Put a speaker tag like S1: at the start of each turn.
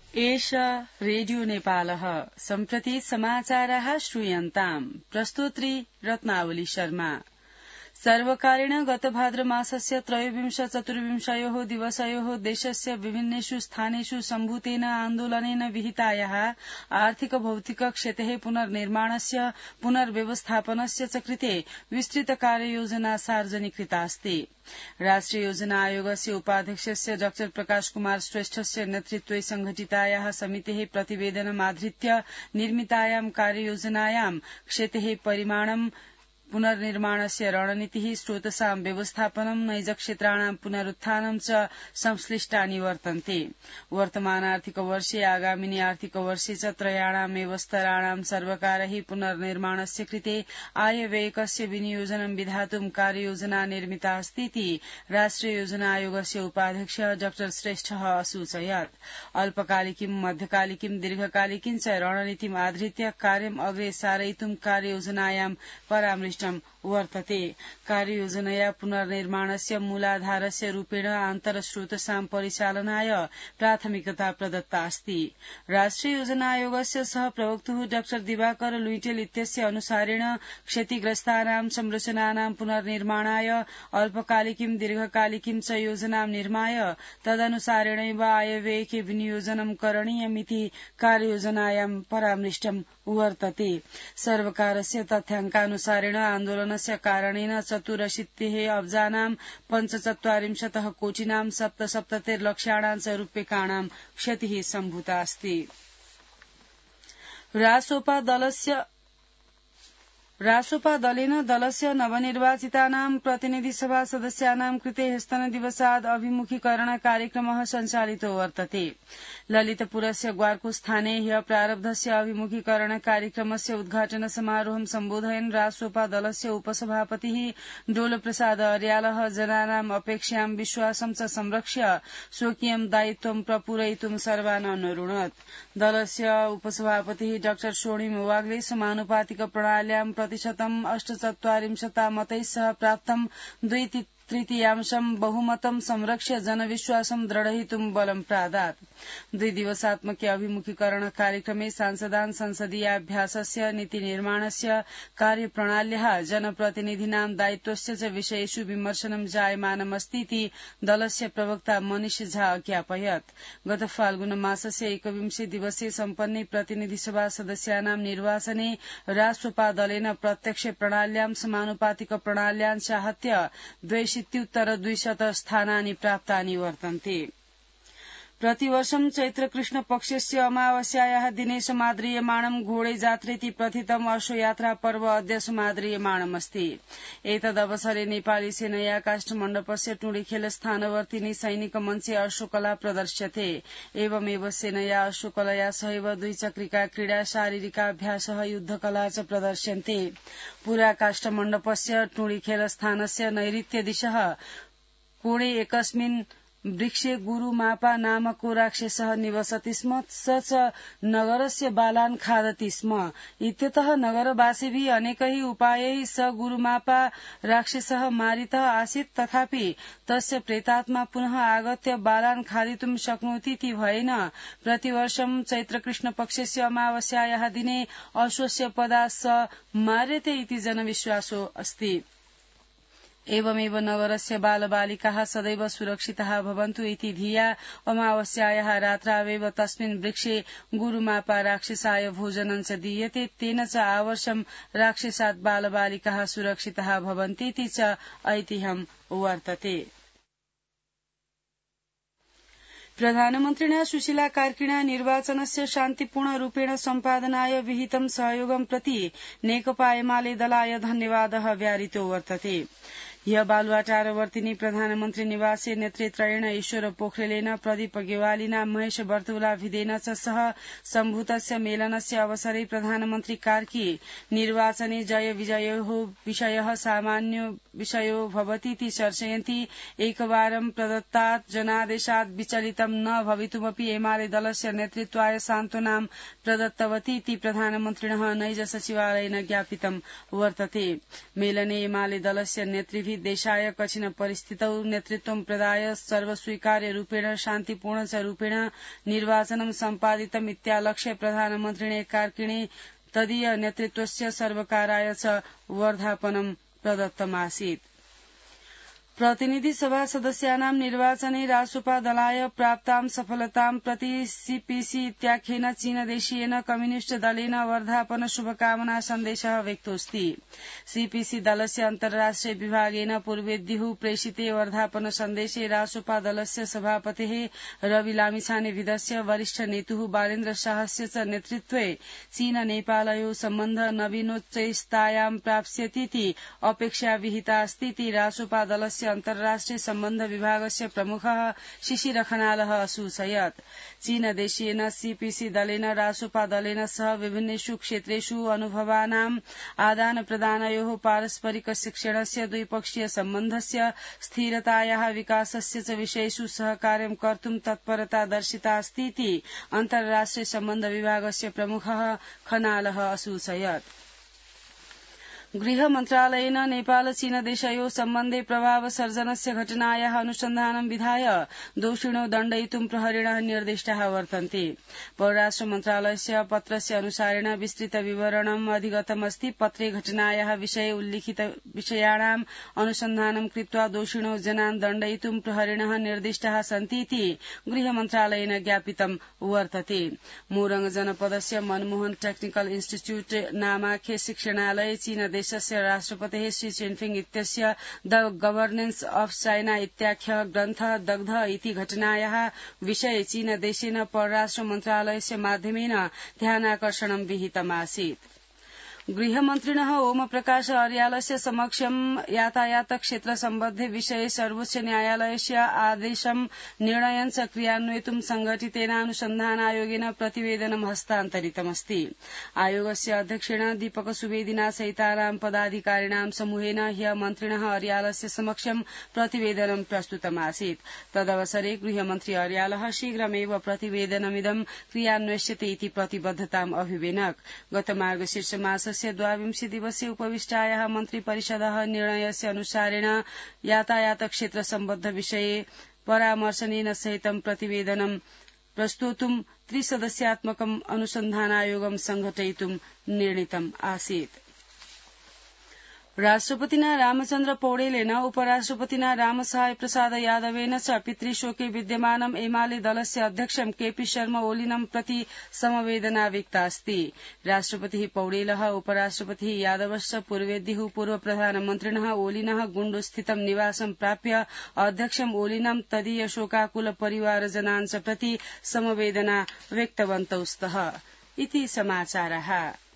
S1: एष रेडियो नेपालः सम्प्रति समाचाराः श्रूयन्ताम् प्रस्तोत्री रत्नावली शर्मा। सर्वकारेण गत भाद्रमासस्य 23-24 दिवसयोः देशस्य विभिन्नेषु स्थानेषु सम्भूतेन आन्दोलनेन विहितायाः आर्थिक भौतिक क्षतेः पुनर्निर्माणस्य पुनर्व्यवस्थापनस्य च कृते विस्तृत कार्ययोजना सार्वजनिकृतास्ति। राष्ट्रिय योजना आयोगस्य उपाध्यक्षस्य डॉ प्रकाश कुमार श्रेष्ठस्य नेतृत्वे संघटितायाः समितेः प्रतिवेदनमाधृत्य निर्मितायां कार्ययोजनायां क्षतेः परिमाणं पुनर्निर्माणस्य रणनीतिः स्रोतसां व्यवस्थापनं नैजक्षेत्राणां पुनरुत्थानं च संश्लिष्टानि वर्तन्ते। वर्तमानार्थिकवर्षे आगामिनि आर्थिकवर्षे च त्रयाणामेव स्तराणां सर्वकारैः पुनर्निर्माणस्य कृते आयव्ययकस्य विनियोजनं विधातुं कार्ययोजना निर्मिता अस्ति इति राष्ट्रिय योजना आयोगस्य उपाध्यक्ष डॉ श्रेष्ठः असूचयत्। अल्पकालिकीं मध्यकालिकीं दीर्घकालिकीं च रणनीतिम् आधृत्य कार्यम् अग्रे सारयितुं कार्ययोजनायां परामृष्टं वर्तते। कार्ययोजनया पुनर्निर्माणस्य मूलाधारस्य रूपेण आन्तरस्रोतसां परिचालनाय प्राथमिकता प्रदत्ता अस्ति। राष्ट्रिय योजना आयोगस्य सह प्रवक्तुः डॉ दिवाकर लुइटेल इत्यस्य अनुसारेण क्षतिग्रस्तानां संरचनानां पुनर्निर्माणाय अल्पकालिकीं दीर्घकालिकीं च योजनां निर्माय तदनुसारेणैव आयव्ययके विनियोजनं करणीयमिति कार्ययोजनायां परामृष्टं वर्तते। सर्वकारस्य तथ्याङ्कानुसारेण आन्दोलनस्य कारणेन 84 अब्जानां 45 कोटिनां 77 लक्षाणां च रूप्यकाणां क्षतिः सम्भूता अस्ति। रासोपा दलेन दलस्य नवनिर्वाचितानां प्रतिनिधिसभा सदस्यानां कृते ह्यस्तनदिवसाद् अभिमुखीकरण कार्यक्रमः सञ्चालितो वर्तते। ललितपुरस्य ग्वार्कुस्थाने ह्यः प्रारब्धस्य अभिमुखीकरण कार्यक्रमस्य उद्घाटन समारोहं सम्बोधयन् रासोपा दलस्य उपसभापतिः डोलप्रसाद अर्यालः जनानाम् अपेक्षां विश्वासं च संरक्ष्य स्वकीयं दायित्वं प्रपूरयितुं सर्वान् अनरुणत्। दलस्य उपसभापतिः डॉ शोणिम वाग्ले समानुपातिक प्रणाल्यां 48% मतैः सह प्राप्तं 2/3 बहुमतं संरक्ष्य जनविश्वासं दृढयितुं बलं प्रादात्। 2 दिवसात्मके अभिमुखीकरण कार्यक्रमे सांसदान् संसदीयाभ्यासस्य नीतिनिर्माणस्य कार्यप्रणाल्याः जनप्रतिनिधीनां दायित्वस्य च विषयेषु विमर्शनं जायमानमस्ति इति दलस्य प्रवक्ता मनीष झा ज्ञापयत्। गत फाल्गुन मासस्य 21 दिवसे सम्पन्ने प्रतिनिधिसभा सदस्यानां निर्वाचने राष्ट्रपा दलेन प्रत्यक्ष प्रणाल्यां समानुपातिक प्रणाल्यां चाहत्य 200 स्थानानि प्राप्तानि वर्तन्ते। प्रतिवर्षं चैत्रकृष्ण पक्षस्य अमावास्यायाः दिने समाद्रियमाणं घोडे जात्रेति प्रथितम् अश्वयात्रा पर्व अद्य समाद्रियमाणमस्ति। एतदवसरे नेपाली सेनया काष्ठमण्डपस्य टुँडीखेल स्थानवर्तिनि सैनिक मञ्चे अश्वकला प्रदर्श्यते। एवमेव सेनया अश्वकलया सहैव द्विचक्रिका क्रीडा शारीरिकाभ्यासः युद्धकला च प्रदर्श्यन्ते। पुरा काष्ठमण्डपस्य टुँडीखेल स्थानस्य नैऋत्य दिशः कोणे एकस्मिन् वृक्षे गुरुमापा नामको राक्षसः निवसति स्म। स च नगरस्य बालान् खादति स्म। इत्यतः नगरवासिभिः अनेकैः उपायैः स गुरुमापा राक्षसः मारितः आसीत्, तथापि तस्य प्रेतात्मा पुनः आगत्य बालान् खादितुं शक्नोति इति भयेन प्रतिवर्षं चैत्रकृष्ण पक्षस्य अमावास्यायाः दिने अश्वस्य पदात् स मार्यते इति जनविश्वासो अस्ति। एवमेव नगरस्य बालबालिकाः सदैव सुरक्षिताः भवन्तु इति धिया अमावास्यायाः रात्रावेव तस्मिन् वृक्षे गुरुमापा राक्षसाय भोजनं च दीयते। तेन च आवर्षं राक्षसात् बालबालिकाः सुरक्षिताः भवन्ति इति च ऐतिह्यं वर्तते। प्रधानमन्त्रिणा सुशीला कार्किणा निर्वाचनस्य शान्तिपूर्णरूपेण सम्पादनाय विहितं सहयोगं प्रति नेकपा एमाले दलाय धन्यवादः व्याहृतो वर्तते। ह्यः बालुवाटारवर्तिनि प्रधानमन्त्री निवासे नेतृत्वेण ईश्वर पोखरेलेन प्रदीप गेवालिना महेश बर्तुलाभिदेन च सह सम्भूतस्य मेलनस्य अवसरे प्रधानमन्त्री कार्की निर्वाचने जय विजयोः विषयः सामान्यो विषयो भवतीति चर्चयन्ति एकवारं प्रदत्तात् जनादेशात् विचलितं न भवितुमपि एमाले दलस्य नेतृत्वाय सान्त्वनां प्रदत्तवती इति प्रधानमन्त्रिणः नैज सचिवालयेन ज्ञापितं वर्तते। मेलने एमाले दलस्य नेतृभिः देशाय कठिन परिस्थितौ नेतृत्वं प्रदाय सर्वस्वीकार्य रूपेण शान्तिपूर्ण च रूपेण निर्वाचनं सम्पादितम् इत्यालक्ष्य प्रधानमन्त्रिणे कार्किणे तदीय नेतृत्वस्य सर्वकाराय च वर्धापनं प्रदत्तमासीत्। प्रतिनिधि सभा सदस्यानां निर्वाचने रासोपा दलाय प्राप्तां सफलतां प्रति सीपीसी इत्याख्येन चीनदेशीयेन कम्युनिस्ट दलेन वर्धापन शुभकामना सन्देशः व्यक्तोऽस्ति। सीपीसी दलस्य अन्तर्राष्ट्रिय विभागेन पूर्वेद्युः प्रेषिते वर्धापन सन्देशे रासोपा दलस्य सभापतेः रवि लामिछानेविधस्य वरिष्ठ नेतुः बालेन्द्र शाहस्य च नेतृत्वे चीन नेपालयोः सम्बन्ध नवीनोच्चैस्तायां प्राप्स्यतीति अपेक्षा विहितास्तीति रासोपा दलस्य अन्तर्राष्ट्रिय सम्बन्ध विभागस्य प्रमुखः शिशिर खनालः असूचयत्। चीनदेशीयेन सीपीसी दलेन रासोपा दलेन सह विभिन्नेषु क्षेत्रेषु अनुभवानाम् आदान प्रदानयोः पारस्परिक शिक्षणस्य द्विपक्षीय सम्बन्धस्य स्थिरतायाः विकासस्य च विषयेषु सहकार्यं कर्तुं तत्परता दर्शितास्तीति अन्तर्राष्ट्रिय सम्बन्ध विभागस्य प्रमुखः खनालः असूचयत्। गृह मन्त्रालयेन नेपाल चीन देशयोः सम्बन्धे प्रभाव सर्जनस्य घटनायाः अनुसन्धानं विधाय दोषिणो दण्डयितुं प्रहरिणः निर्दिष्टाः वर्तन्ते। परराष्ट्र मन्त्रालयस्य पत्रस्य अनुसारेण विस्तृत विवरणम् अधिगतमस्ति। पत्रे घटनायाः विषये उल्लिखित विषयाणाम् अनुसन्धानं कृत्वा दोषिणो जनान् दण्डयितुं प्रहरिणः निर्दिष्टाः सन्तीति गृह मन्त्रालयेन ज्ञापितं वर्तते। मोरङ जनपदस्य मनमोहन टेक्निकल इन्स्टिच्यूट नामाख्ये शिक्षणालये चीन देशस्य राष्ट्रपतेः शी जिनपिङ इत्यस्य द गभर्नेन्स अफ चाइना इत्याख्यः ग्रन्थः दग्ध इति घटनायाः विषये चीन देशेन परराष्ट्र मन्त्रालयस्य माध्यमेन ध्यानाकर्षणं विहितमासीत्। गृहमन्त्रिणः ओम प्रकाश अर्यालस्य समक्षं यातायात क्षेत्र सम्बद्धे विषये सर्वोच्च न्यायालयस्य आदेशं निर्णयं च क्रियान्वयितुं संघटितेन अनुसन्धान आयोगेन प्रतिवेदनं हस्तान्तरितमस्ति। आयोगस्य अध्यक्षेण दीपक सुवेदिना सहितानां पदाधिकारिणां समूहेन ह्यः मन्त्रिणः अर्यालस्य समक्षं प्रतिवेदनं प्रस्तुतमासीत्। तदवसरे गृहमन्त्री अर्यालः शीघ्रमेव प्रतिवेदनमिदं क्रियान्वयिष्यते इति प्रतिबद्धताम् अभिवेनक। गत मार्गशीर्ष मासस्य द्वाविंशति दिवसीय उपविष्टायाः मन्त्रिपरिषदः निर्णयस्य अनुसारेण यातायात क्षेत्र सम्बद्ध विषये परामर्शनेन सहितं प्रतिवेदनं प्रस्तोतुं त्रिसदस्यात्मकम् अनुसन्धानायोगं संघटयितुं निर्णीतम् आसीत्। राष्ट्रपतिना रामचन्द्र पौडेलेन उपराष्ट्रपतिना रामसहाय प्रसाद यादवेन च पितृशोके विद्यमानम् एमाले दलस्य अध्यक्षं केपी शर्मा ओलीनं प्रति समवेदना व्यक्तास्ति। राष्ट्रपतिः पौडेलः उपराष्ट्रपतिः यादवश्च पूर्वेद्युः पूर्व प्रधानमन्त्रिणः ओलिनः गुण्डुस्थितं निवासं प्राप्य अध्यक्षम् ओलिनं तदीय शोकाकुल परिवारजनान् च प्रति समवेदना व्यक्तवन्तौ स्तः इति समाचारः।